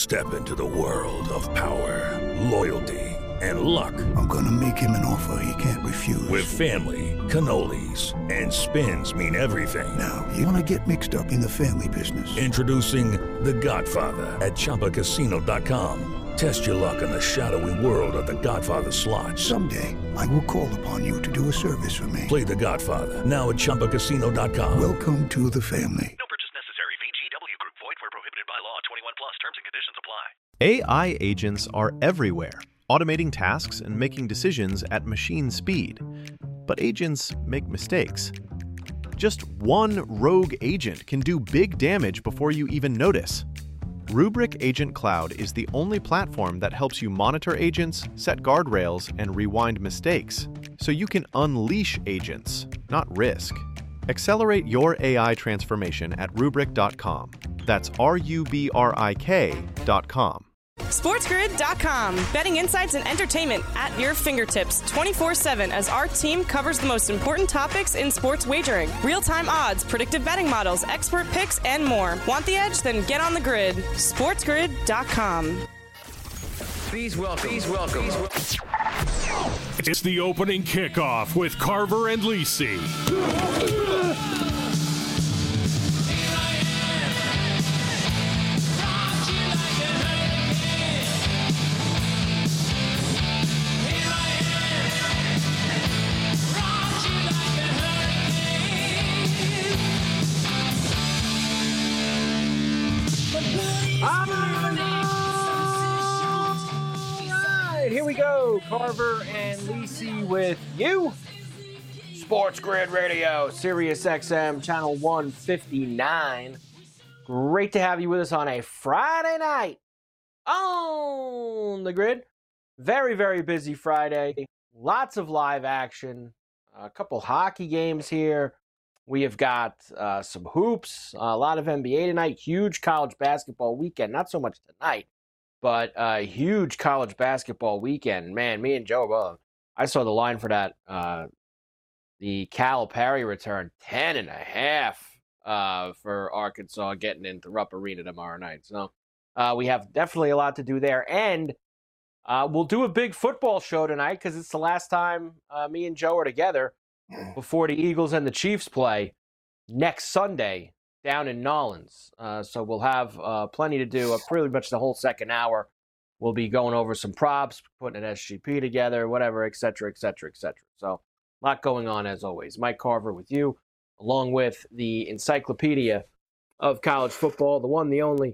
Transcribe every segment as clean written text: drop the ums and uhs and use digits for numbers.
Step into the world of power, loyalty, and luck. I'm going to make him an offer he can't refuse. With family, cannolis, and spins mean everything. Now, you want to get mixed up in the family business. Introducing The Godfather at ChumbaCasino.com. Test your luck in the shadowy world of The Godfather slot. Someday, I will call upon you to do a service for me. Play The Godfather now at ChumbaCasino.com. Welcome to the family. No purchase necessary. VGW Group. Void where prohibited by law. 21 plus. Terms and conditions apply. AI agents are everywhere, automating tasks and making decisions at machine speed. But agents make mistakes. Just one rogue agent can do big damage before you even notice. Rubrik Agent Cloud is the only platform that helps you monitor agents, set guardrails, and rewind mistakes, so you can unleash agents, not risk. Accelerate your AI transformation at Rubrik.com. That's RUBRIK.com. SportsGrid.com. Betting insights and entertainment at your fingertips 24/7 as our team covers the most important topics in sports wagering. Real-time odds, predictive betting models, expert picks, and more. Want the edge? Then get on the grid. SportsGrid.com. Please welcome. It's the opening kickoff with Carver and Lisi. Here we go, Carver and Lisi with you. Sports Grid Radio, Sirius XM, channel 159. Great to have you with us on a Friday night on the grid. Very, very busy Friday. Lots of live action. A couple hockey games here. We have got some hoops, a lot of NBA tonight. Huge college basketball weekend. Not so much tonight, but a huge college basketball weekend. Man, me and Joe, well, I saw the line for that. The Calipari return, 10.5 for Arkansas getting into Rupp Arena tomorrow night. So we have definitely a lot to do there. And we'll do a big football show tonight because it's the last time me and Joe are together before the Eagles and the Chiefs play next Sunday down in Nolens. So we'll have plenty to do. Pretty much the whole second hour. We'll be going over some props, putting an SGP together, whatever, et cetera, et cetera, et cetera. So a lot going on as always. Mike Carver with you, along with the encyclopedia of college football, the one, the only.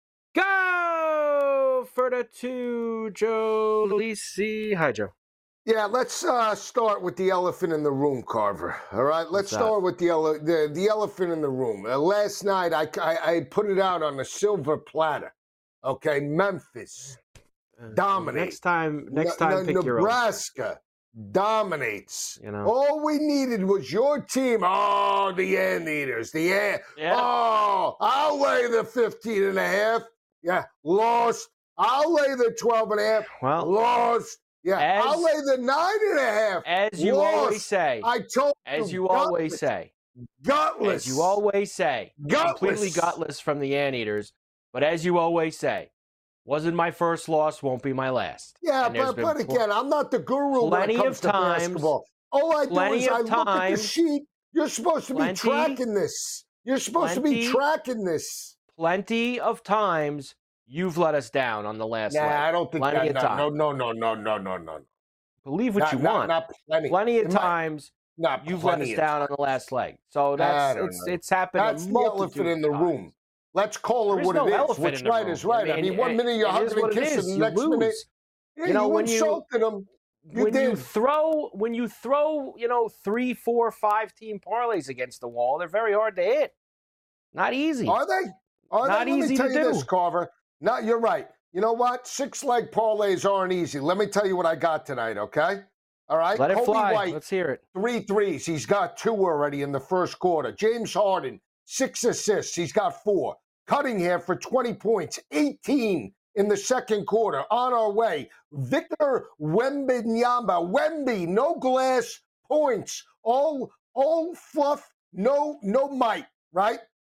Go for the two, Joe Lisi. Hi, Joe. Yeah, let's start with the elephant in the room, Carver. All right, let's start with the elephant in the room. Last night, I put it out on a silver platter. Okay, Memphis dominates. Next time, pick your own. Nebraska dominates. You know, all we needed was your team. Oh, the Anteaters, Yeah. Oh, I'll lay the 15.5. Yeah, lost. I'll lay the 12.5. Well, lost. Yeah, I'll lay the 9.5. As you always say. I told As you always say. Gutless. As you always say. Gutless. Completely gutless from the Anteaters. But as you always say, wasn't my first loss, won't be my last. Yeah, but again, I'm not the guru when it comes to basketball. All I do is I look at the sheet. You're supposed to be tracking this. You're supposed to be tracking this. Plenty of times you've let us down on the last leg. I don't think plenty that. Of times. No. Believe what you want. Not plenty. Plenty of times you've let us down on the last leg. So it's happened. That's the elephant in the room. Let's call it what it is. What's right is right. I mean, 1 minute you're hugging and kissing, the next minute, you insulted them. When you throw, 3, 4, 5 team parlays against the wall, they're very hard to hit. Not easy. Are they? Not easy to do. Let me tell you this, Carver. No, you're right. You know what? 6-leg parlays aren't easy. Let me tell you what I got tonight, okay? All right? Let it Kobe fly. White, Let's hear it. 3 threes. He's got 2 already in the first quarter. James Harden, 6 assists. He's got 4. Cunningham for 20 points, 18 in the second quarter. On our way. Victor Wembanyama. Wemby, no glass points. All fluff, no might, right?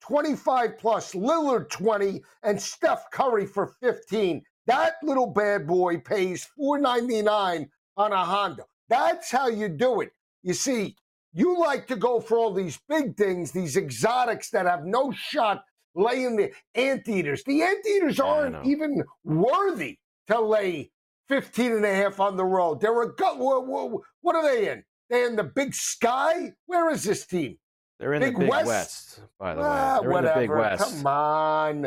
25 plus, Lillard 20, and Steph Curry for 15. That little bad boy pays $499 on a Honda. That's how you do it. You see, you like to go for all these big things, these exotics that have no shot laying the anteaters. The anteaters aren't even worthy to lay 15.5 on the road. They're what are they in? They're in the Big Sky? Where is this team? They're in the Big West, by the way. They're whatever. in the Big West. Come on.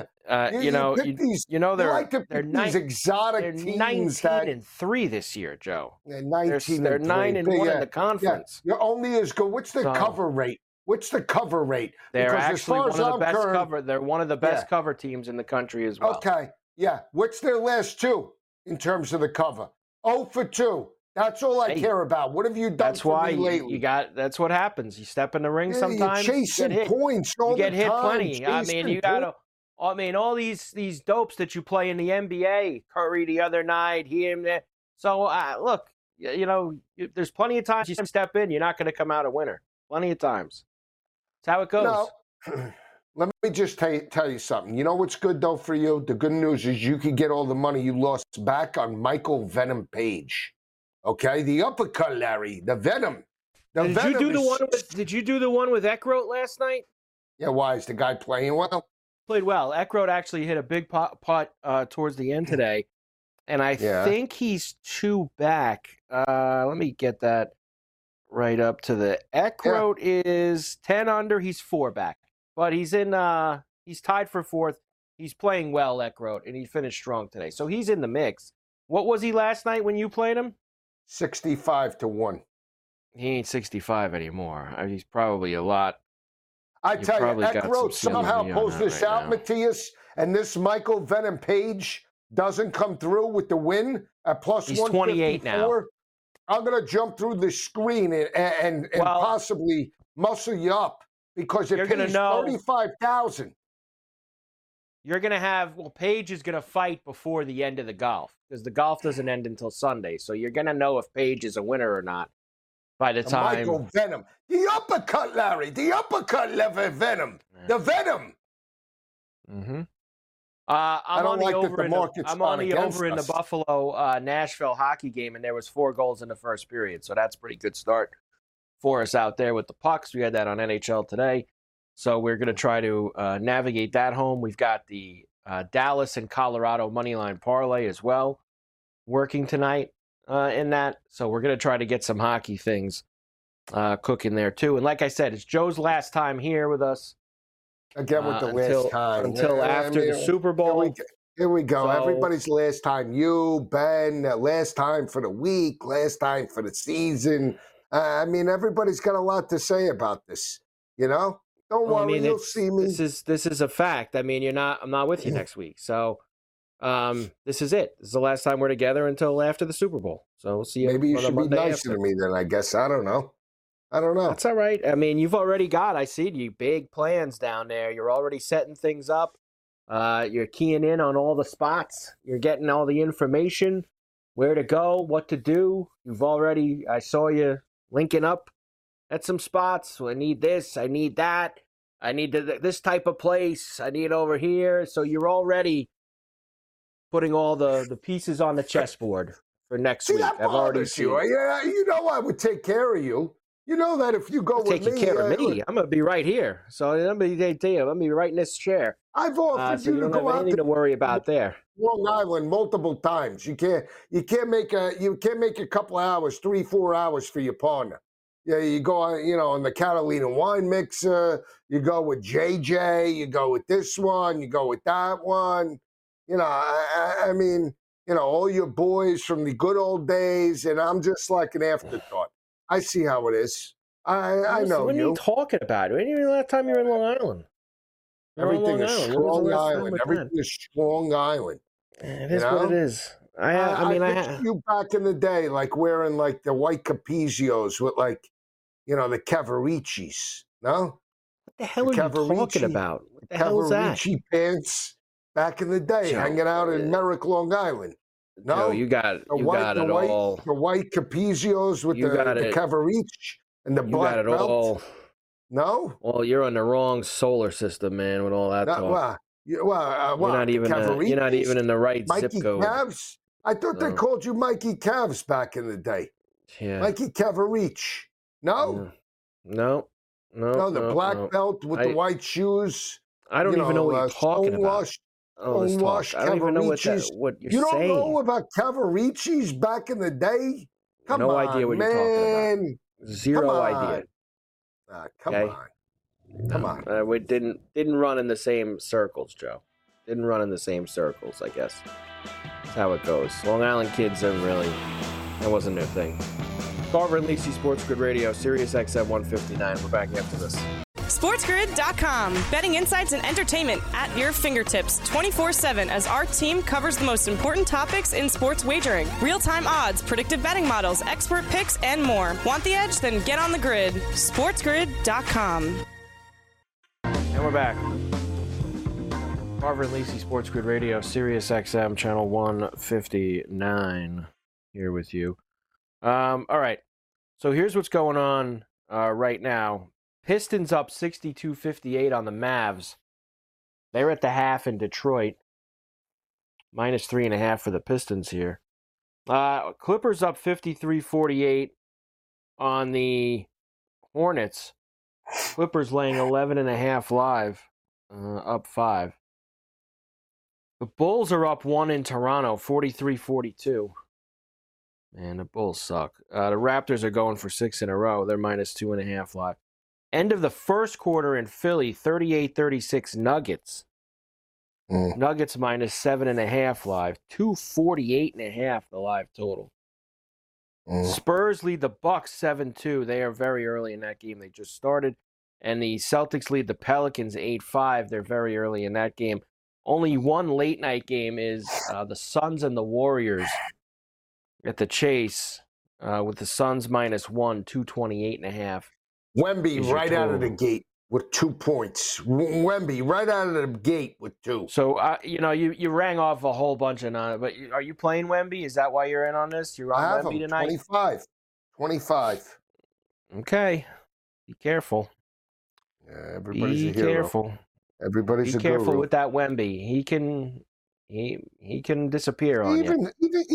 They're these exotic teams. 19-3 this year, Joe. They're 19. They're 9-1 in the conference. Yeah. You're only as good. What's the cover rate? What's the cover rate? They're because actually one of the best cover. They're one of the best cover teams in the country as well. Okay. Yeah. What's their last two in terms of the cover? 0 for 2. That's all I care about. What have you done for me lately? That's what happens. You step in the ring sometimes. You're chasing points all the time. You get hit plenty. I mean, all these dopes that you play in the NBA, Curry the other night, him there. So, look, there's plenty of times you step in, you're not going to come out a winner. Plenty of times. That's how it goes. Now, let me just tell you something. You know what's good, though, for you? The good news is you can get all the money you lost back on Michael Venom Page. Okay, the uppercut, Larry, the Venom. Did you do the one with Eckroat last night? Yeah, why? Is the guy playing well? Played well. Eckroat actually hit a big putt towards the end today, and I think he's 2 back. Let me get that right up to the Eckroat is 10 under. He's 4 back, but he's tied for 4th. He's playing well, Eckroat, and he finished strong today, so he's in the mix. What was he last night when you played him? 65-1. He ain't 65 anymore. He's probably a lot. I tell you, Eckroat somehow pulls this out, Matthias, and this Michael Venom Page doesn't come through with the win at plus 154. He's 28 now. I'm going to jump through the screen and possibly muscle you up because it pays $35,000. You're going to have, Page is going to fight before the end of the golf because the golf doesn't end until Sunday. So you're going to know if Page is a winner or not by the time. Michael Venom. The uppercut, Larry. The uppercut, Venom. The Venom. Mm-hmm. I'm on the over in the Buffalo Nashville hockey game, and there was 4 goals in the first period. So that's a pretty good start for us out there with the pucks. We had that on NHL today. So we're going to try to navigate that home. We've got the Dallas and Colorado moneyline parlay as well working tonight in that. So we're going to try to get some hockey things cooking there too. And like I said, it's Joe's last time here with us. Again with the last time. Until after the Super Bowl. Here we go. So, everybody's last time. You, Ben, last time for the week, last time for the season. Everybody's got a lot to say about this, Don't worry, you'll see me. This is a fact. I'm not with you next week. So this is it. This is the last time we're together until after the Super Bowl. So we'll see you. Maybe you should be nicer to me then, I guess. I don't know. That's all right. You've already got, I see you, big plans down there. You're already setting things up. You're keying in on all the spots. You're getting all the information, where to go, what to do. I saw you linking up at some spots. So I need this, I need that, I need this type of place, I need over here. So you're already putting all the pieces on the chessboard for next week. I've already seen you. I would take care of you. You know that if you go with me. Taking care of me. I'm going to be right here. So I'm going to be right in this chair. I've offered you to go out. Anything to worry about there. Long Island multiple times. You can't make a couple of hours, 3-4 hours for your partner. Yeah, you go on, the Catalina wine mixer. You go with JJ. You go with this one. You go with that one. All your boys from the good old days, and I'm just like an afterthought. I see how it is. I know when you. What are you talking about? When was the last time you were in Long Island? Everything is Strong Island. Everything is Strong Island. It is what it is. I you back in the day, like wearing like the white Capizios with like, the Cavaricis. No? What the hell are you talking about? What the hell is that? Cavarici pants back in the day, hanging out in Merrick, Long Island. No, Joe, you got it all. The white Capizios with the Cavarici and the black belt. You got it all. No? Well, you're on the wrong solar system, man, with all that talk. You're not even in the right Mikey zip code. Cavs? I thought they called you Mikey Cavs back in the day. Yeah. Mikey Cavarich. No? No, the black belt with the white shoes. I don't even know what you're talking about. I don't even know what you're saying. You don't know about Cavaricis back in the day? Come on, no idea what man. you're talking about. Zero idea. Come on. We didn't run in the same circles, Joe. Didn't run in the same circles, I guess. That's how it goes. Long Island kids that wasn't their thing. Carver and Lisi, Sports Grid Radio, Sirius XM 159. We're back after this. SportsGrid.com. Betting insights and entertainment at your fingertips 24/7 as our team covers the most important topics in sports wagering. Real-time odds, predictive betting models, expert picks, and more. Want the edge? Then get on the grid. SportsGrid.com. And we're back. Carver and Lisi, Sports Grid Radio, Sirius XM, channel 159, here with you. All right. So here's what's going on right now. Pistons up 62-58 on the Mavs. They're at the half in Detroit. Minus 3.5 for the Pistons here. Clippers up 53-48 on the Hornets. Clippers laying 11.5 live, up 5. The Bulls are up 1 in Toronto, 43-42. Man, the Bulls suck. The Raptors are going for 6 in a row. They're minus 2.5 live. End of the first quarter in Philly, 38-36 Nuggets. Nuggets minus 7.5 live. 248.5 the live total. Spurs lead the Bucks 7-2. They are very early in that game. They just started. And the Celtics lead the Pelicans 8-5. They're very early in that game. Only one late night game is the Suns and the Warriors at the Chase with the Suns minus 1, 228.5. Wemby right out of the gate with 2 points. Wemby right out of the gate with 2. So, you rang off a whole bunch of but are you playing Wemby? Is that why you're in on this? You're on Wemby tonight? 25. Okay. Be careful. Yeah, everybody's a hero. Careful. Everybody's Be a careful guru. with that Wemby. He can disappear on you.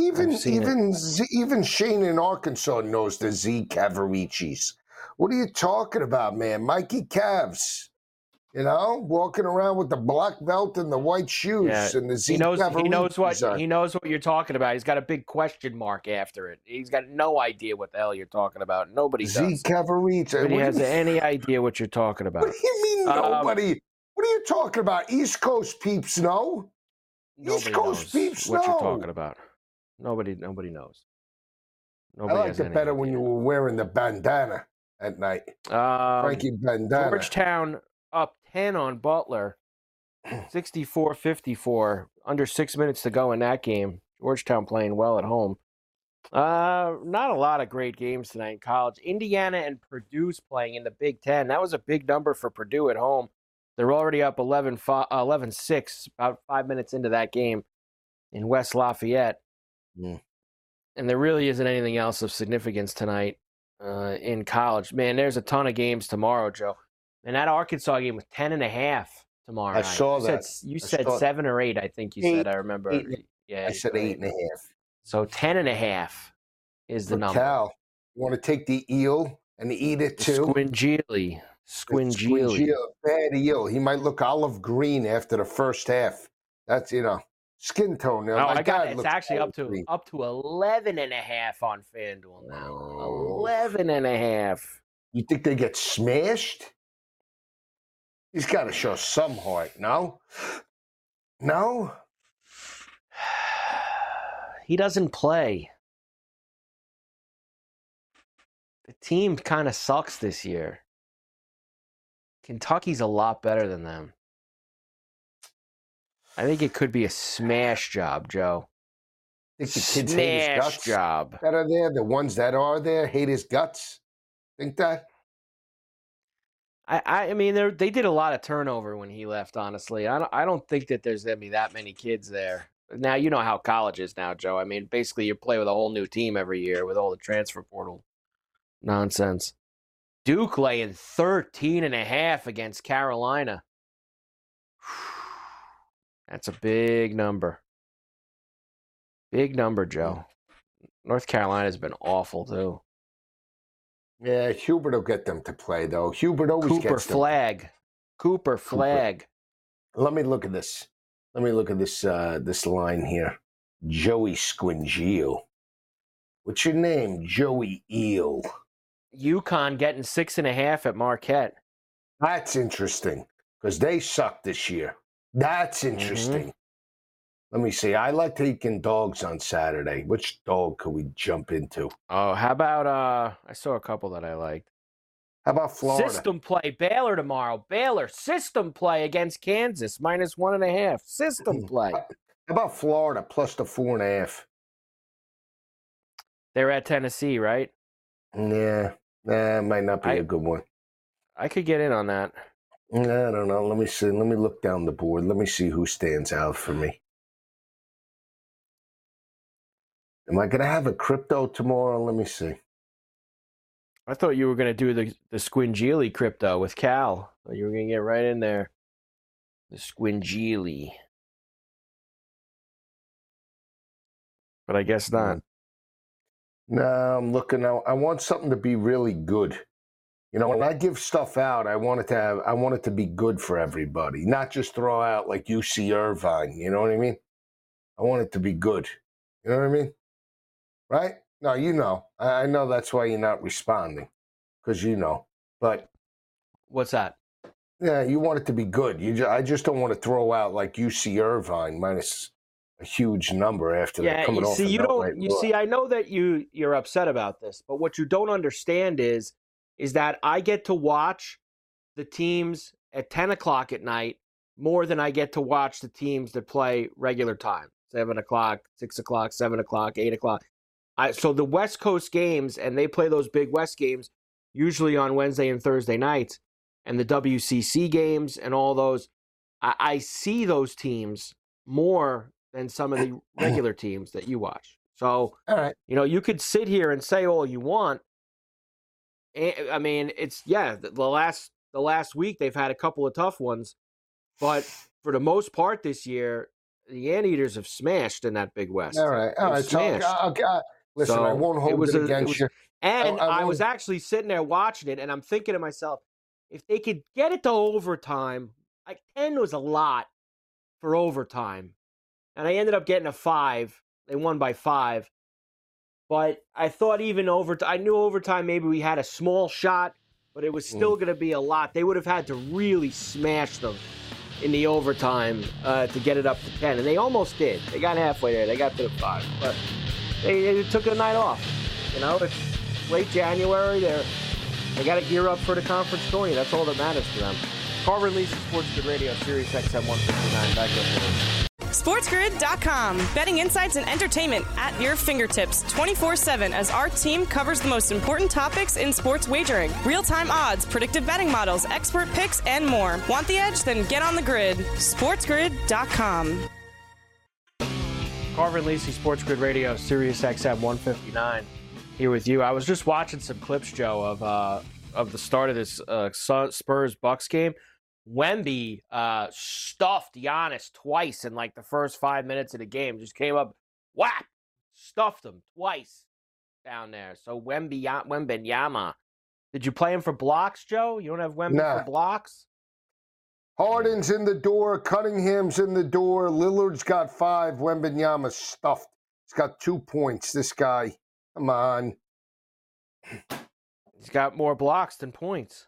Even Shane in Arkansas knows the Z Cavaricis. What are you talking about, man? Mikey Cavs, walking around with the black belt and the white shoes and the Z Cavaricis. He knows what you're talking about. He's got a big question mark after it. He's got no idea what the hell you're talking about. Nobody does. Z Cavaricis. Nobody has any idea what you're talking about. What do you mean nobody? What are you talking about? East Coast peeps know. East Coast peeps what know. You're talking about. Nobody knows. I liked it better when you were wearing the bandana at night. Frankie bandana. Georgetown up 10 on Butler. 64-54. Under 6 minutes to go in that game. Georgetown playing well at home. Not a lot of great games tonight in college. Indiana and Purdue's playing in the Big Ten. That was a big number for Purdue at home. They're already up 11-6, about 5 minutes into that game in West Lafayette. And there really isn't anything else of significance tonight in college. Man, there's a ton of games tomorrow, Joe. And that Arkansas game was 10.5 tomorrow night. I saw that. You said 7 or 8, I think you said. I remember. I said 8.5. So 10.5 is the number. Cal, you want to take the eel and eat it too? Squingeely. Bad eel. He might look olive green after the first half. That's, skin tone. No, I got it. It's actually up to 11.5 on FanDuel now. 11.5. You think they get smashed? He's got to show some heart, no? No? He doesn't play. The team kind of sucks this year. Kentucky's a lot better than them. I think it could be a smash job, Joe. Think the kids hate his guts job. That are there, the ones that are there hate his guts. Think that? I mean, they did a lot of turnover when he left. Honestly, I don't think that there's gonna be that many kids there. Now you know how college is now, Joe. I mean, basically you play with a whole new team every year with all the transfer portal nonsense. Duke laying 13.5 against Carolina. That's a big number. Big number, Joe. North Carolina's been awful, too. Yeah, Hubert will get them to play, though. Hubert always gets them. Cooper Flag. Let me look at this. This line here. Joey Squingio. What's your name? Joey Eel. UConn getting 6.5 at Marquette. That's interesting because they suck this year. That's interesting. Mm-hmm. Let me see. I like taking dogs on Saturday. Which dog could we jump into? Oh, how about I saw a couple that I liked. How about Florida? System play. Baylor tomorrow. Baylor system play against Kansas -1.5. System play. How about Florida plus the 4.5? They're at Tennessee, right? Yeah. It might not be a good one. I could get in on that. I don't know. Let me see. Let me look down the board. Let me see who stands out for me. Am I going to have a crypto tomorrow? Let me see. I thought you were going to do the Squingili crypto with Cal. You were going to get right in there. The Squingili. But I guess not. No, I'm looking out. I want something to be really good. You know, when I give stuff out, I want it to be good for everybody, not just throw out like UC Irvine. You know what I mean? I want it to be good. You know what I mean? Right? No, you know. I know that's why you're not responding, because you know. But what's that? Yeah, you want it to be good. I just don't want to throw out like UC Irvine minus a huge number after they're coming off. See, I know that you're upset about this, but what you don't understand is that I get to watch the teams at 10 o'clock at night more than I get to watch the teams that play regular time, 7 o'clock, 6 o'clock, 7 o'clock, 8 o'clock. So the West Coast games, and they play those big West games usually on Wednesday and Thursday nights, and the WCC games and all those, I see those teams more than some of the regular teams that you watch. So, all right. You know, you could sit here and say all you want. I mean, the last week they've had a couple of tough ones, but for the most part this year, the Anteaters have smashed in that Big West. All right. Smashed. Listen, I won't hold it against you. And I was actually sitting there watching it, and I'm thinking to myself, if they could get it to overtime, like 10 was a lot for overtime, and I ended up getting a 5. They won by 5. But I thought even I knew overtime maybe we had a small shot, but it was still going to be a lot. They would have had to really smash them in the overtime to get it up to 10. And they almost did. They got halfway there. They got to the 5. But they took a night off. You know, it's late January. They got to gear up for the conference tourney. That's all that matters to them. Carver and Lisa, Sports Grid Radio, Sirius XM 159. Back up. SportsGrid.com. Betting insights and entertainment at your fingertips 24/7 as our team covers the most important topics in sports wagering. Real-time odds, predictive betting models, expert picks, and more. Want the edge? Then get on the grid. SportsGrid.com. Carver and Lisi, Sports Grid Radio, Sirius XM 159. Here with you. I was just watching some clips, Joe, of the start of this Spurs-Bucks game. Wemby stuffed Giannis twice in like the first 5 minutes of the game. Just came up, whap, stuffed him twice down there. So Wembenyama. Did you play him for blocks, Joe? You don't have Wemby for blocks? Harden's in the door. Cunningham's in the door. Lillard's got 5. Wembenyama stuffed. He's got 2 points. This guy, come on. He's got more blocks than points.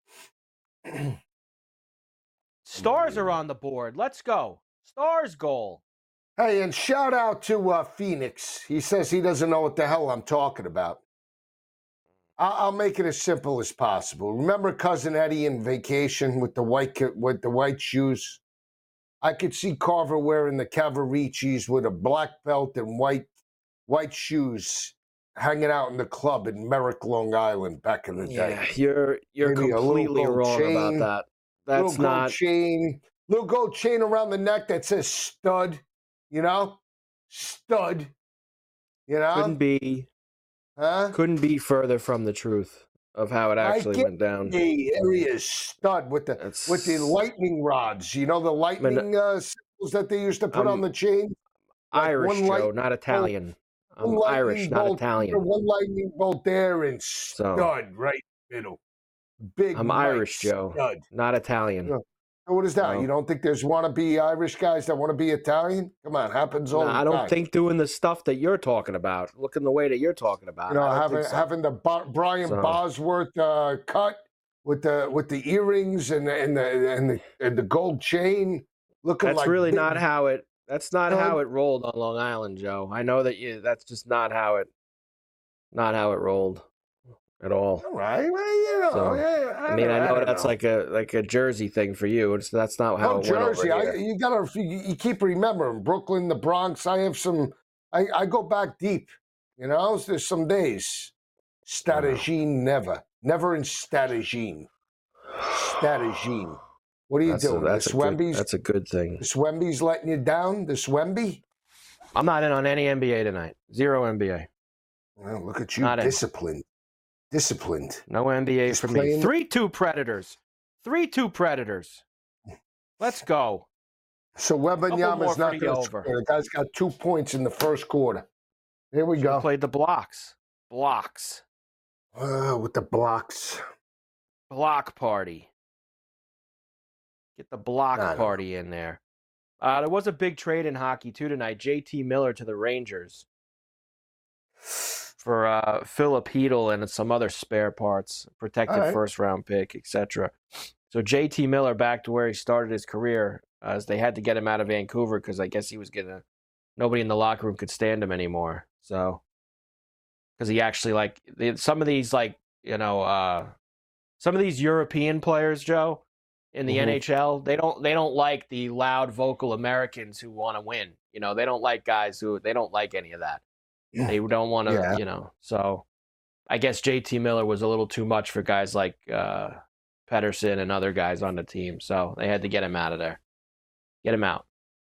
Stars are on the board. Let's go. Stars goal. Hey, and shout out to Phoenix. He says he doesn't know what the hell I'm talking about. I'll make it as simple as possible. Remember Cousin Eddie in Vacation with the white shoes? I could see Carver wearing the Cavariccis with a black belt and white shoes, hanging out in the club in Merrick, Long Island back in the day. You're completely wrong about that. That's not little gold chain around the neck that says stud, you know? Stud. You know? Couldn't be further from the truth. of how it actually went down. The area is stud with the lightning rods. You know the lightning symbols that they used to put on the chain. Like Irish, Joe, not Italian. I'm Irish, not Italian. One lightning bolt there and stud right in the middle. Big. I'm Irish, Joe, stud. not Italian. So what is that? You don't think there's wannabe Irish guys that want to be Italian? Come on, happens all the time. I don't think doing the stuff that you're talking about, looking the way that you're talking about. You know, having the Brian Bosworth cut with the earrings and the gold chain, looking that's like really not how it. That's not how it rolled on Long Island, Joe. I know that that's just not how it rolled at all. All right, well, you know, I know that's like a Jersey thing for you. That's not how it Jersey. went over here. You keep remembering Brooklyn, the Bronx. I have some. I go back deep. You know, there's some days. Statagine, never in Statagine. Statagine. What are you doing? That's a good thing. The Swemby's letting you down? The Swemby? I'm not in on any NBA tonight. Zero NBA. Well, look at you, disciplined. Disciplined. No NBA for me. 3-2 Predators. 3-2 Predators. Let's go. So Wembanyama's not going to score. The guy's got 2 points in the first quarter. Here we go. Played the blocks. Blocks. With the blocks. Block party. Get the block party in there. There was a big trade in hockey, too, tonight. JT Miller to the Rangers for Philip Hedl and some other spare parts, protected first-round pick, etc. So JT Miller back to where he started his career, as they had to get him out of Vancouver because I guess he was nobody in the locker room could stand him anymore. So, because he actually, some of these European players, Joe, in the NHL, they don't like the loud vocal Americans who want to win. You know, they don't like guys they don't like any of that. Yeah. They don't want to, So I guess JT Miller was a little too much for guys like Pettersson and other guys on the team. So they had to get him out of there. Get him out.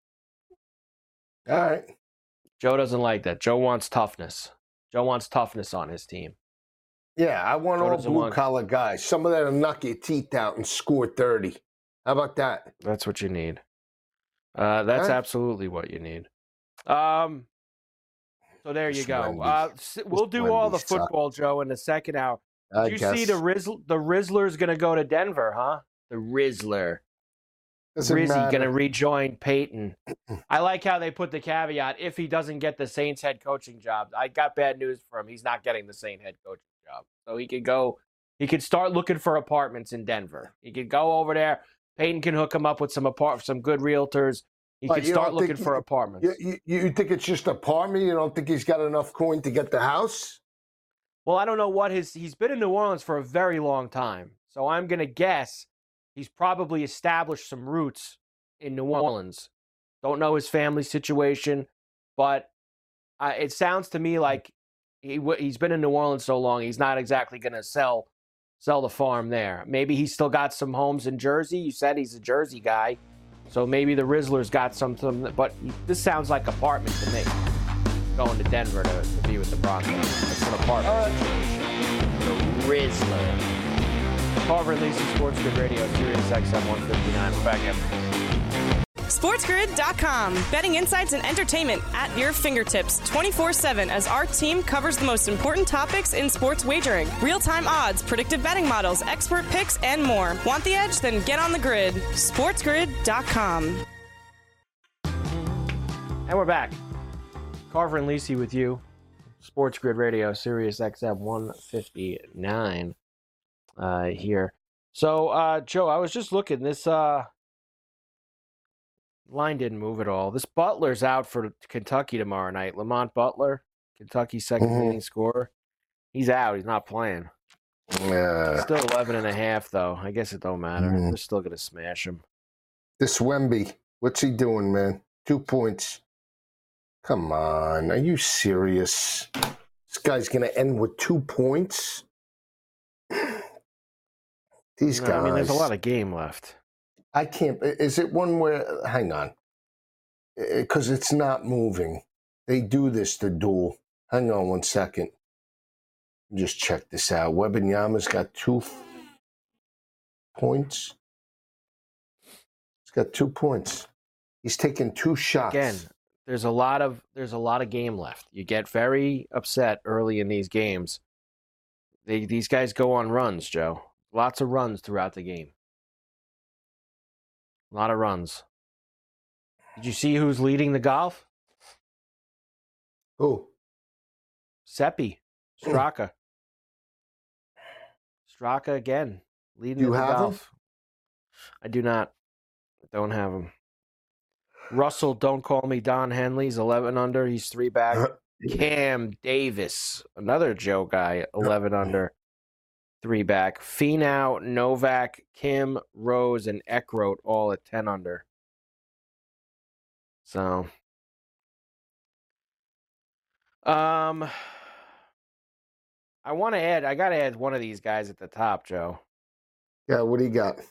All right. Joe doesn't like that. Joe wants toughness. Joe wants toughness on his team. Yeah, I want all blue-collar guys. Some of that will knock your teeth out and score 30. How about that? That's what you need. That's absolutely what you need. So there you go. We'll do all the football, Joe, in the second hour. Did you see the Rizzler's going to go to Denver, huh? The Rizzler. Rizzy going to rejoin Peyton. I like how they put the caveat, if he doesn't get the Saints head coaching job. I got bad news for him. He's not getting the Saints head coaching job. So he could start looking for apartments in Denver. He could go over there. Peyton can hook him up with some good realtors. He could start looking for apartments. You think it's just apartment? You don't think he's got enough coin to get the house? Well, I don't know what he's been in New Orleans for a very long time. So I'm going to guess he's probably established some roots in New Orleans. Don't know his family situation, but it sounds to me like he's been in New Orleans so long, he's not exactly going to sell the farm there. Maybe he's still got some homes in Jersey. You said he's a Jersey guy, so maybe the Rizzler's got something. But this sounds like apartment to me. Going to Denver to be with the Broncos. It's an apartment. The Rizzler. Carver and Lisi, Sports Grid Radio, Sirius XM 159. We're back after. SportsGrid.com. Betting insights and entertainment at your fingertips 24/7 as our team covers the most important topics in sports wagering. Real-time odds, predictive betting models, expert picks, and more. Want the edge? Then get on the grid. SportsGrid.com. And we're back. Carver and Lisi with you. Sports Grid Radio, Sirius XM 159 here. So, Joe, I was just looking. This line didn't move at all. This Butler's out for Kentucky tomorrow night. Lamont Butler, Kentucky's second leading scorer. He's out. He's not playing. Yeah. Still 11.5, though. I guess it don't matter. They're still going to smash him. This Wemby, what's he doing, man? 2 points. Come on. Are you serious? This guy's going to end with 2 points? These guys. I mean, there's a lot of game left. I can't. Is it one where? Hang on. Because it's not moving. They do this to duel. Hang on 1 second. Just check this out. Wembanyama's got 2 points. He's got 2 points. He's taken 2 shots. Again, there's a lot of game left. You get very upset early in these games. These guys go on runs, Joe. Lots of runs throughout the game. A lot of runs. Did you see who's leading the golf? Who? Seppi. Straka. Straka again. Leading You the have golf. him? I do not. Don't have him. Russell, don't call me Don Henley's 11 under. He's 3 back. Cam Davis, another Joe guy, 11 under, 3 back. Finau, Novak, Kim, Rose, and Eckroat all at 10 under. So, I want to add. I got to add one of these guys at the top, Joe. Yeah, what do you got?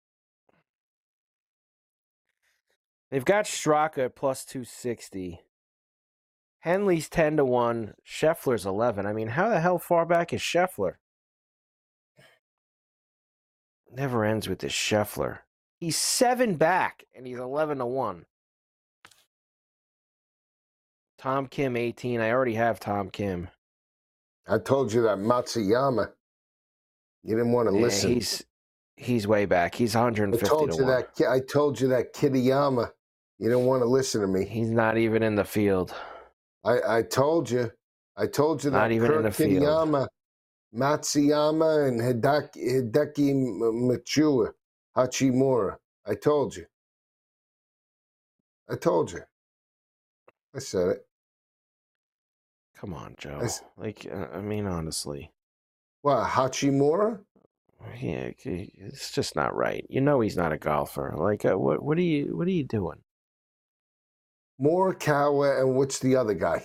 They've got Straka at plus 260. Henley's 10-1. Scheffler's 11. I mean, how the hell far back is Scheffler? Never ends with this Scheffler. He's 7 back, and he's 11-1. Tom Kim, 18. I already have Tom Kim. I told you that Matsuyama. You didn't want to listen. He's way back. He's 150 I told to you 1. I told you that Kitayama. You didn't want to listen to me. He's not even in the field. I told you. I told you Not that even Kurt in the field. Kitayama, Matsuyama, and Hideki Matsua, Hachimura. I told you. I told you. I said it. Come on, Joe. I mean, honestly. What, Hachimura? Yeah, it's just not right. You know he's not a golfer. Like, what are you doing? Morikawa, and what's the other guy?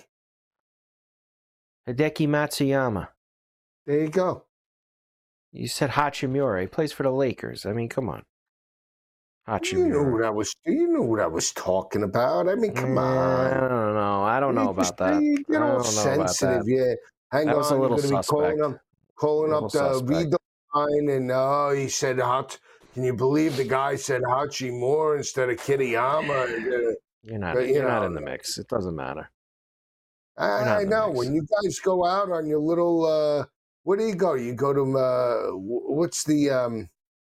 Hideki Matsuyama. There you go. You said Hachimura. He plays for the Lakers. I mean, come on. Hachimura. You know what I was talking about. I mean, come on. I don't know. I don't know about that. You get all sensitive. Yeah. Hang That was on. a little You're going to be calling up the read the line, and he said, can you believe the guy said Hachimura instead of Kitayama? You're not in the mix. It doesn't matter. I know. When you guys go out on your little, where do you go? You go to what's the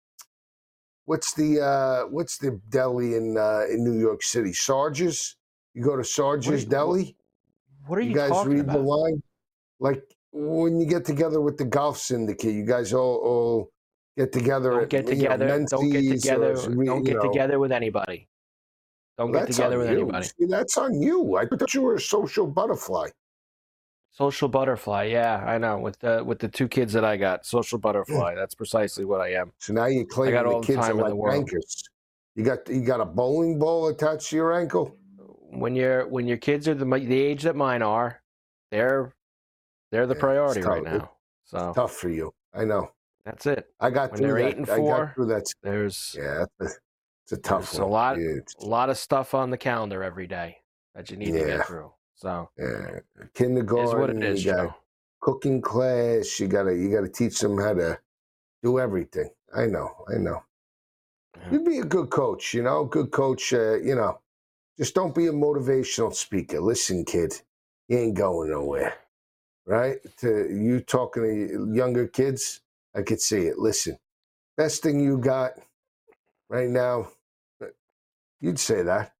deli in New York City? Sarge's. You go to Sarge's Deli. What are you guys talking read about? the line? Like when you get together with the golf syndicate, you guys all get together. Don't get together. Don't get together. Don't get together with anybody. Don't get together with anybody. See, that's on you. I thought you were a social butterfly. Social butterfly, yeah, I know. With the 2 kids that I got, social butterfly. That's precisely what I am. So now you're claiming the kids are like anchors. You got a bowling ball attached to your ankle. When your kids are the age that mine are, they're the priority right now. So it's tough for you. I know. That's it. I got when through they're that. 8 and 4. There's it's a tough one. A lot of stuff on the calendar every day that you need to get through. So kindergarten is what it is, you got Joe. Cooking class. You gotta teach them how to do everything. I know. Yeah. You'd be a good coach. Good coach. Just don't be a motivational speaker. Listen, kid, you ain't going nowhere. Right? To you talking to younger kids, I could see it. Listen, best thing you got right now. You'd say that.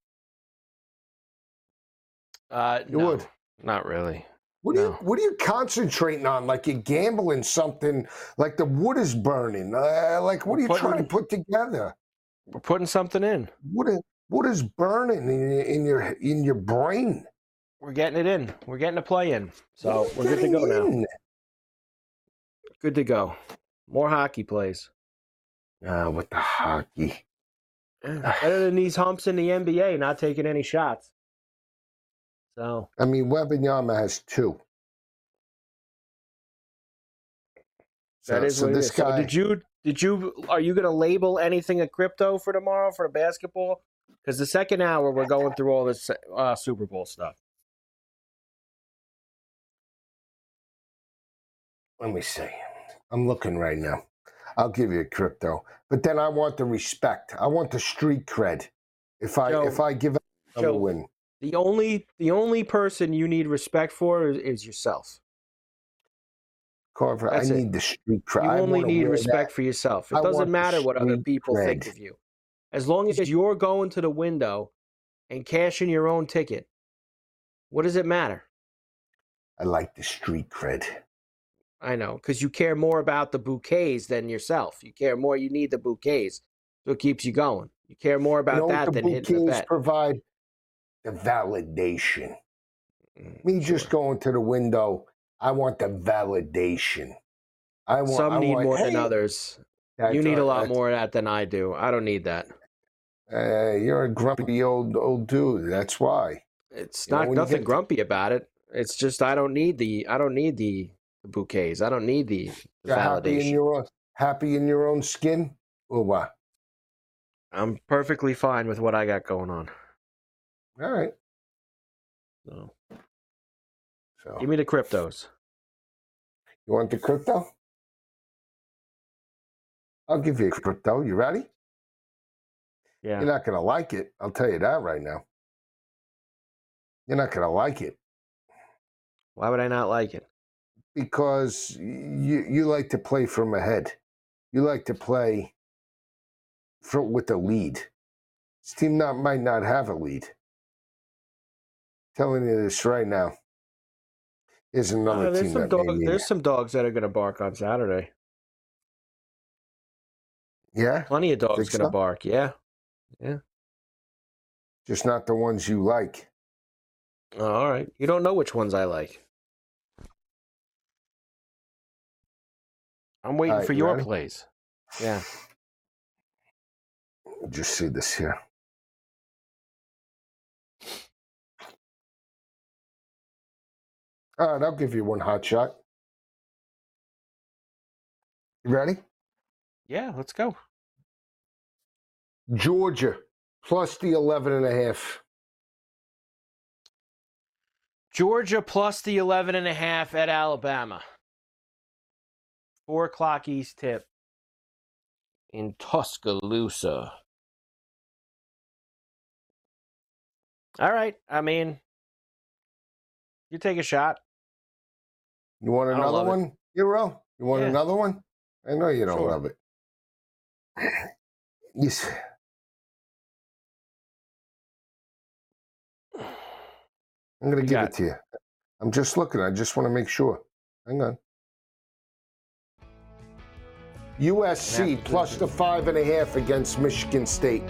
You would. Not really. What are you concentrating on? Like you're gambling something, like the wood is burning. Like what are you trying to put together? We're putting something in. What is burning in your brain? We're getting it in. We're getting a play in. So we're good to go now. Good to go. More hockey plays. With the hockey. Better than these humps in the NBA not taking any shots. So I mean, Wembanyama has 2. That is what it is. So are you going to label anything a crypto for tomorrow for the basketball? Because the second hour we're going through all this Super Bowl stuff. Let me see. I'm looking right now. I'll give you a crypto, but then I want the respect. I want the street cred. If I give it, I will win. The only person you need respect for is yourself. Carver, That's I need the street cred. You only need respect for yourself. It doesn't matter what other people think of you. As long as you're going to the window and cashing your own ticket, what does it matter? I like the street cred. I know, because you care more about the bouquets than yourself. You care more. You need the bouquets, so it keeps you going. You care more about that than hitting the bet. Provide the validation. Me just going to the window, I want the validation. Some need more than others. You need a lot more of that than I do. I don't need that. You're a grumpy old dude. That's why. It's not nothing grumpy about it. It's just I don't need the bouquets. I don't need the validation. Happy in your own skin, or what? I'm perfectly fine with what I got going on. All right. So give me the cryptos. You want the crypto? I'll give you a crypto. You ready? Yeah. You're not going to like it. I'll tell you that right now. You're not going to like it. Why would I not like it? Because you like to play from ahead. You like to play with the lead. This team might not have a lead. Telling you this right now. Here's another team there's some dogs that are going to bark on Saturday. Yeah? Plenty of dogs going to bark, yeah. Yeah. Just not the ones you like. Oh, all right. You don't know which ones I like. I'm waiting for your plays. Yeah. Just see this here. All right, I'll give you one hot shot. You ready? Yeah, let's go. Georgia plus the 11.5. Georgia plus the 11.5 at Alabama. 4:00 East tip in Tuscaloosa. All right. I mean, you take a shot. You want another one, Hero? You want another one? I know you don't love it. Yes. I'm going to give it to you. I'm just looking. I just want to make sure. Hang on. USC plus the 5.5 against Michigan State.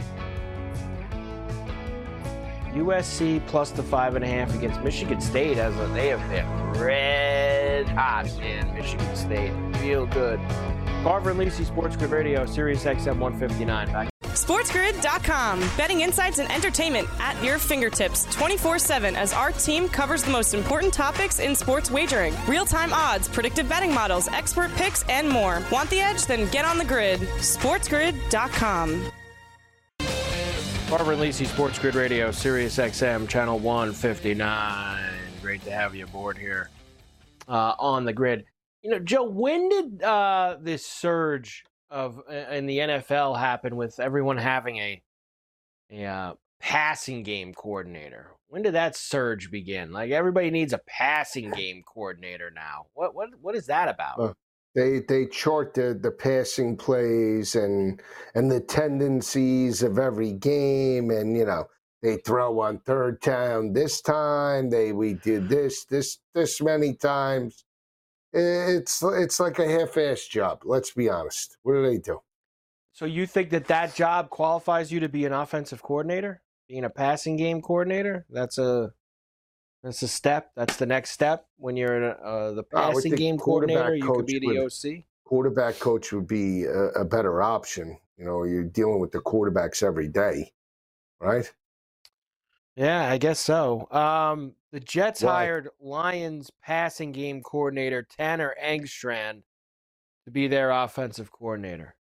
USC plus the 5.5 against Michigan State. They have been red hot in Michigan State. Feel good. Carver and Lisi, Sports Grid Radio, Sirius XM 159. Back. SportsGrid.com. Betting insights and entertainment at your fingertips 24/7 as our team covers the most important topics in sports wagering. Real-time odds, predictive betting models, expert picks, and more. Want the edge? Then get on the grid. SportsGrid.com. Carver and Lisi, Sports Grid Radio, Sirius XM, Channel 159. Great to have you aboard here on the grid. You know, Joe, when did this surge in the NFL happen with everyone having a passing game coordinator? When did that surge begin? Like, everybody needs a passing game coordinator now. What is that about? They chart the passing plays and the tendencies of every game, and they throw on third down this time. We did this many times. It's like a half-assed job. Let's be honest. What do they do? So you think that job qualifies you to be an offensive coordinator, being a passing game coordinator? That's a step. That's the next step when you're the passing game coordinator. You could be the OC. Quarterback coach would be a better option. You're dealing with the quarterbacks every day, right? Yeah, I guess so. The Jets hired Lions passing game coordinator Tanner Engstrand to be their offensive coordinator.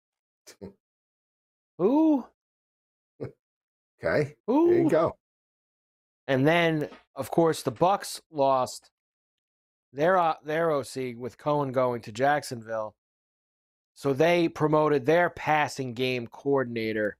Ooh. Okay. Ooh. There you go. And then, of course, the Bucs lost their OC with Cohen going to Jacksonville. So they promoted their passing game coordinator,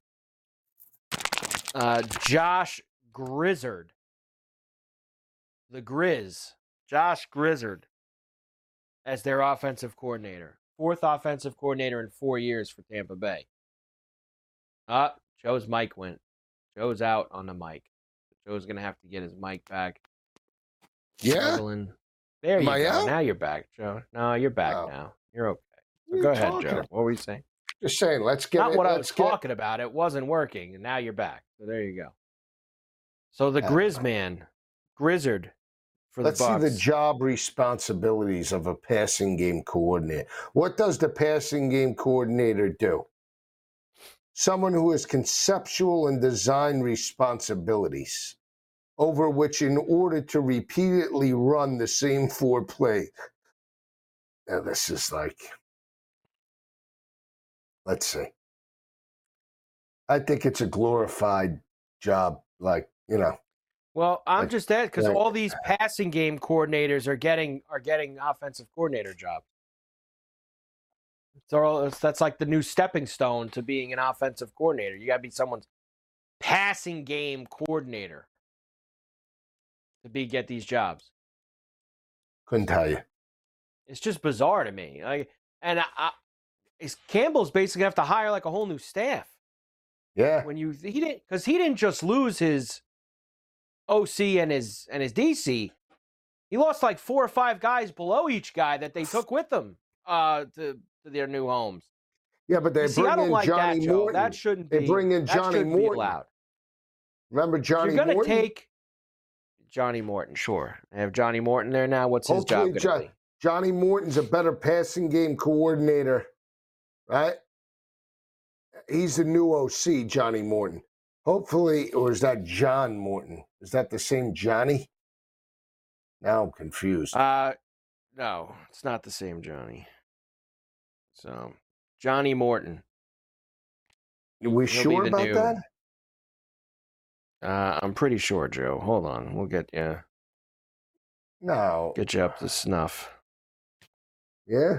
Josh Grizzard. The Grizz, Josh Grizzard, as their offensive coordinator. 4th offensive coordinator in 4 years for Tampa Bay. Joe's mic went. Joe's out on the mic. Joe's going to have to get his mic back. Yeah? There you go. Out? Now you're back, Joe. No, you're back now. You're okay. So go ahead, Joe. What were you saying? Just saying, let's get Not it. what I was talking about. It wasn't working, and now you're back. So there you go. So the Grizzman, Grizzard for the Bucs. Let's see the job responsibilities of a passing game coordinator. What does the passing game coordinator do? Someone who has conceptual and design responsibilities over which, in order to repeatedly run the same 4 plays. Now, this is like, let's see. I think it's a glorified job, like, you know. Well, I'm just that because all these passing game coordinators are getting offensive coordinator jobs. That's like the new stepping stone to being an offensive coordinator. You got to be someone's passing game coordinator to get these jobs. Couldn't tell you. It's just bizarre to me. Campbell's basically gonna have to hire like a whole new staff. Yeah. He didn't just lose his OC and his DC. He lost like 4 or 5 guys below each guy that they took with them to their new homes. Yeah, but they bring in Johnny Morton. That shouldn't be. They bring in Johnny Morton. Allowed. Remember Johnny Morton? You're going to take Johnny Morton, sure. They have Johnny Morton there now. What's his job going to be? Johnny Morton's a better passing game coordinator, right? He's the new OC, Johnny Morton. Hopefully, or is that John Morton? Is that the same Johnny? Now I'm confused. No, it's not the same Johnny. So, Johnny Morton. Are we sure about that? I'm pretty sure, Joe. Hold on. We'll get you. No. Get you up to snuff. Yeah?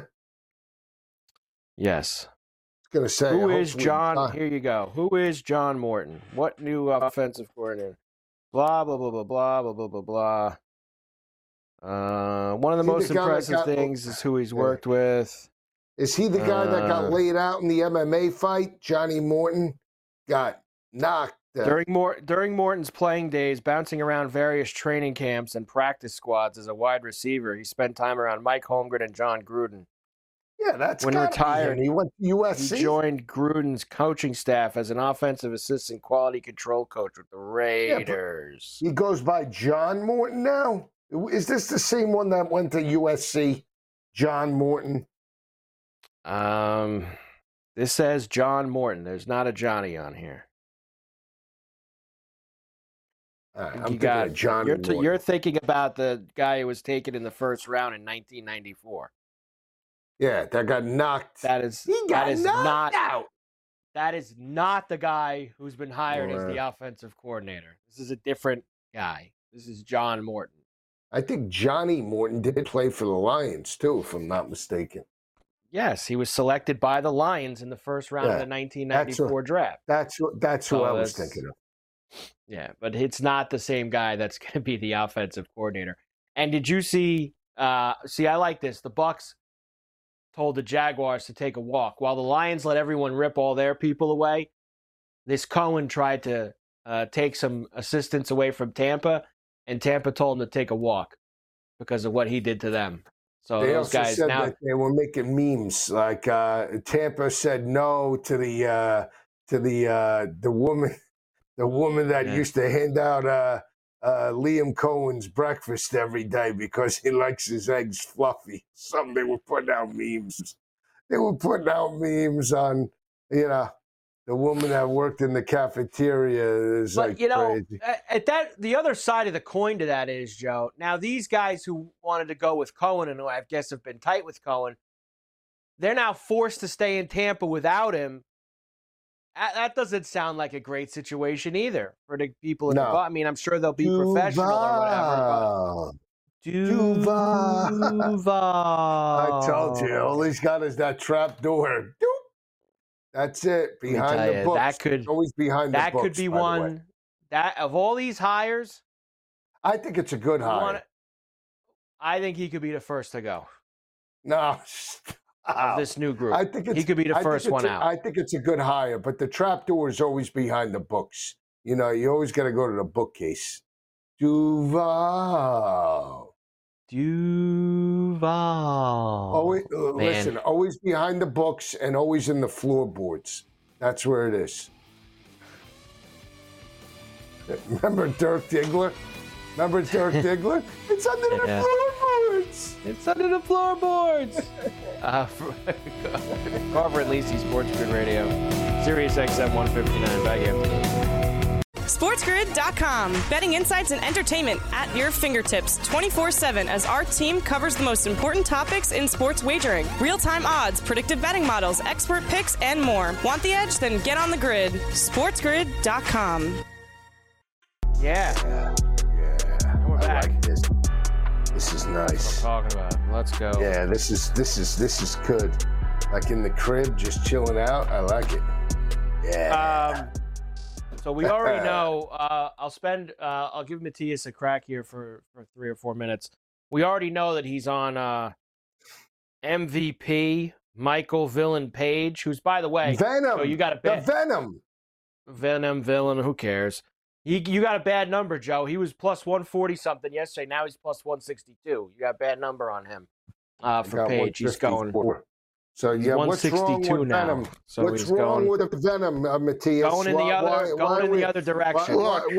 Yes. Going to say. Who is John? Here you go. Who is John Morton? What new offensive coordinator? Blah, blah, blah, blah, blah, blah, blah, blah, blah. One of the most impressive things is who he's worked with. Is he the guy that got laid out in the MMA fight? Johnny Morton got knocked. During Morton's playing days, bouncing around various training camps and practice squads as a wide receiver, he spent time around Mike Holmgren and John Gruden. Yeah, that's when retired. He went to USC. He joined Gruden's coaching staff as an offensive assistant quality control coach with the Raiders. Yeah, he goes by John Morton now. Is this the same one that went to USC? John Morton. This says John Morton. There's not a Johnny on here. I'm thinking of John Morton. You're thinking about the guy who was taken in the first round in 1994. Yeah, that got knocked. That is not out. That is not the guy who's been hired as the offensive coordinator. This is a different guy. This is John Morton. I think Johnny Morton did play for the Lions too, if I'm not mistaken. Yes, he was selected by the Lions in the first round of the 1994 draft. That's who I was thinking of. Yeah, but it's not the same guy that's going to be the offensive coordinator. And did you see? I like this. The Bucs told the Jaguars to take a walk while the Lions let everyone rip all their people away. This Cohen tried to take some assistance away from Tampa, and Tampa told him to take a walk because of what he did to them. So they those guys said now that they were making memes like Tampa said no to the woman that used to hand out Liam Cohen's breakfast every day because he likes his eggs fluffy. They were putting out memes. They were putting out memes on the woman that worked in the cafeteria is crazy. At that, the other side of the coin to that is, Joe, now these guys who wanted to go with Cohen and who I guess have been tight with Cohen, they're now forced to stay in Tampa without him. That doesn't sound like a great situation either for the people in the I mean, I'm sure they'll be professional or whatever. Duval. I told you, all he's got is that trap door. Doop. That's it. Behind the books. Always behind the books. That could be one. That of all these hires, I think it's a good hire. I think he could be the first to go. No, of this new group. I think he could be the first one out. I think it's a good hire, but the trap door is always behind the books. You know, you always got to go to the bookcase. Duval. Always, listen, always behind the books and always in the floorboards. That's where it is. Remember Dirk Diggler? It's under the floorboards. It's under the floorboards. Carver and Lisi, Sports Grid Radio, Sirius XM 159. Back here. SportsGrid.com. Betting insights and entertainment at your fingertips 24/7 as our team covers the most important topics in sports wagering. Real-time odds, predictive betting models, expert picks, and more. Want the edge? Then get on the grid. SportsGrid.com. Yeah. And we're back. I like this. This is nice. That's what I'm talking about. Let's go. Yeah, this is good. Like in the crib, just chilling out. I like it. Yeah. So we already know. I'll give Matthias a crack here for 3 or 4 minutes. We already know that he's on MVP Michael Villain Page, who's, by the way, Venom. So you got a bad Venom villain. Who cares? You got a bad number, Joe. He was plus 140 something yesterday. Now he's plus 162. You got a bad number on him for Page. He's going. So yeah, what's wrong with now. Venom? So what's wrong with the Venom, Matthias? Going in the other direction.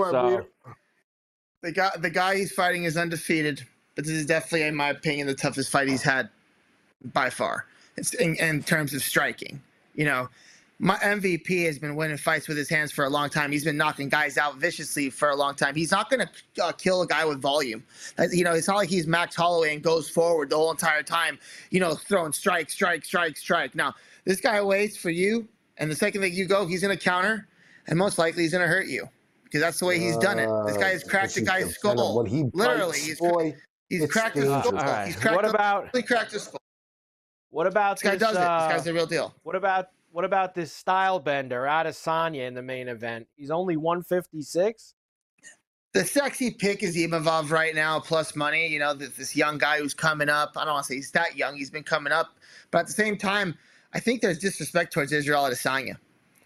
The guy he's fighting is undefeated, but this is definitely, in my opinion, the toughest fight he's had by far. It's in terms of striking. You know, my MVP has been winning fights with his hands for a long time. He's been knocking guys out viciously for a long time. He's not going to kill a guy with volume. You know, it's not like he's Max Holloway and goes forward the whole entire time, you know, throwing strike. Now, this guy waits for you, and the second that you go, he's going to counter, and most likely he's going to hurt you because that's the way he's done it. This guy has cracked the guy's skull. When he literally, bites, he's cracked his skull. Right. He's cracked his skull. What about this guy? Does it? This guy's the real deal. What about this style bender, Adesanya, in the main event? He's only 156. The sexy pick is Imavov right now, plus money. You know, this young guy who's coming up. I don't want to say he's that young. He's been coming up. But at the same time, I think there's disrespect towards Israel Adesanya.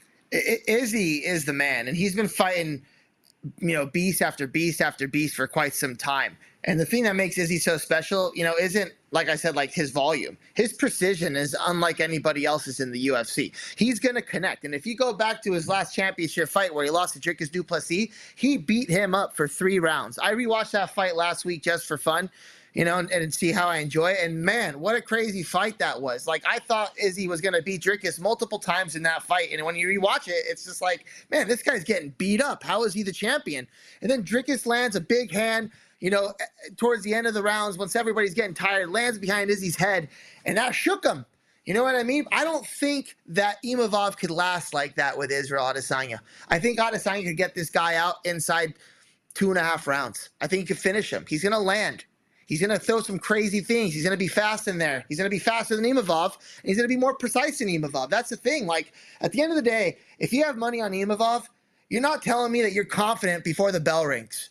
Izzy is the man, and he's been fighting, you know, beast after beast after beast for quite some time. And the thing that makes Izzy so special, you know, isn't, like I said, like his volume. His precision is unlike anybody else's in the UFC. He's going to connect. And if you go back to his last championship fight where he lost to Dricus Du Plessis, he beat him up for 3 rounds. I rewatched that fight last week just for fun, you know, and see how I enjoy it. And, man, what a crazy fight that was. Like, I thought Izzy was going to beat Dricus multiple times in that fight. And when you rewatch it, it's just like, man, this guy's getting beat up. How is he the champion? And then Dricus lands a big hand, you know, towards the end of the rounds, once everybody's getting tired, lands behind Izzy's head, and that shook him. You know what I mean? I don't think that Imavov could last like that with Israel Adesanya. I think Adesanya could get this guy out inside 2.5 rounds. I think he could finish him. He's going to land. He's going to throw some crazy things. He's going to be fast in there. He's going to be faster than Imavov, and he's going to be more precise than Imavov. That's the thing. Like, at the end of the day, if you have money on Imavov, you're not telling me that you're confident before the bell rings.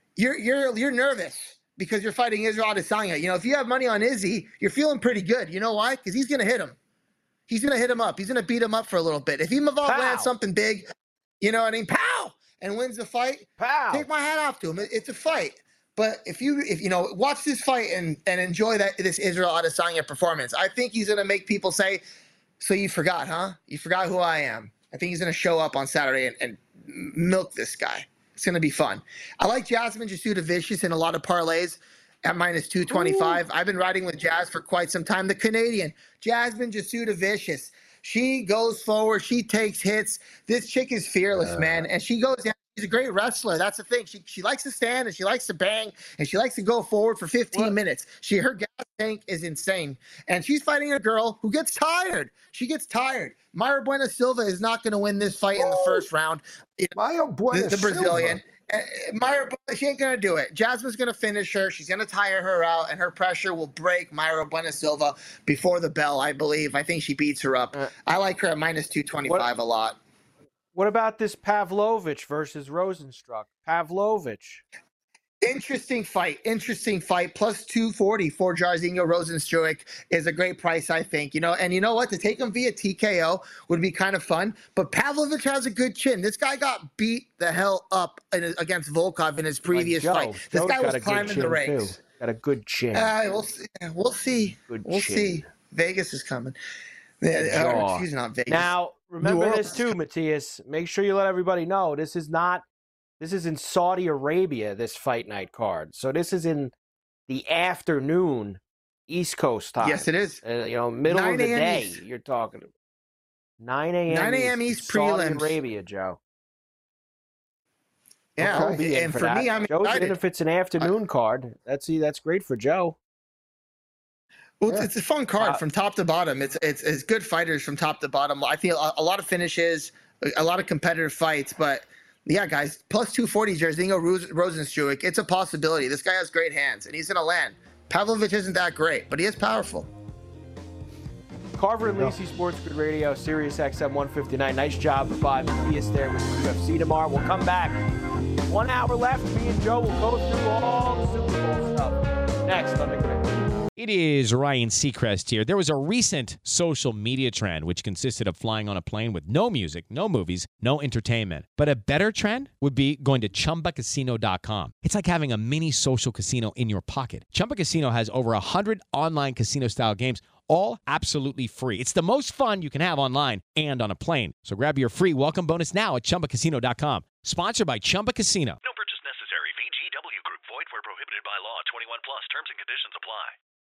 You're nervous because you're fighting Israel Adesanya. You know, if you have money on Izzy, you're feeling pretty good. You know why? Because he's going to hit him. He's going to hit him up. He's going to beat him up for a little bit. If Imavov lands something big, you know what I mean? Pow! And wins the fight. Pow! Take my hat off to him. It's a fight. But if you know, watch this fight and enjoy this Israel Adesanya performance. I think he's going to make people say, so you forgot, huh? You forgot who I am. I think he's going to show up on Saturday and milk this guy. It's going to be fun. I like Jasmine Jasudavicius in a lot of parlays at minus 225. I've been riding with Jazz for quite some time. The Canadian, Jasmine Jasudavicius. She goes forward. She takes hits. This chick is fearless, man. And she goes down. She's a great wrestler. That's the thing. She likes to stand and she likes to bang and she likes to go forward for 15 minutes. Her gas tank is insane. And she's fighting a girl who gets tired. She gets tired. Mayra Bueno Silva is not going to win this fight in the first round. Mayra Bueno the Brazilian. Myra, she ain't going to do it. Jasmine's going to finish her. She's going to tire her out, and her pressure will break Myra Buena Silva before the bell, I believe. I think she beats her up. I like her at minus 225 a lot. What about this Pavlovich versus Rosenstruck? Pavlovich. Interesting fight. Plus 240 for Jairzinho Rozenstruik is a great price, I think. And you know what? To take him via TKO would be kind of fun. But Pavlovich has a good chin. This guy got beat the hell up against Volkov in his previous fight. This guy was climbing the ranks. Too. Got a good chin. We'll see. We'll see. Vegas is coming. Excuse me, not Vegas. Now, remember this too, Matthias. Make sure you let everybody know this is in Saudi Arabia, this fight night card. So this is in the afternoon, East Coast time. Yes, it is. Middle of the day. East. You're talking 9 a.m. 9 a.m. East Saudi prelims. Arabia, Joe. Yeah, okay. and for me, I'm Joe's excited. in if it's an afternoon card. That's great for Joe. Well, it's a fun card from top to bottom. It's good fighters from top to bottom. I feel a lot of finishes, a lot of competitive fights, but yeah, guys, plus 240 Jairzinho Rozenstruik. It's a possibility. This guy has great hands, and he's going to land. Pavlovich isn't that great, but he is powerful. Carver and Lacey, Sports Grid Radio, Sirius XM 159. Nice job, Bob. Matthias there with the UFC tomorrow. We'll come back. 1 hour left. Me and Joe will go through all the Super Bowl stuff. Next on the Grid. It is Ryan Seacrest here. There was a recent social media trend which consisted of flying on a plane with no music, no movies, no entertainment. But a better trend would be going to ChumbaCasino.com. It's like having a mini social casino in your pocket. Chumba Casino has over 100 online casino-style games, all absolutely free. It's the most fun you can have online and on a plane. So grab your free welcome bonus now at ChumbaCasino.com. Sponsored by Chumba Casino. No purchase necessary. VGW Group. Void where prohibited by law. 21 plus. Terms and conditions apply.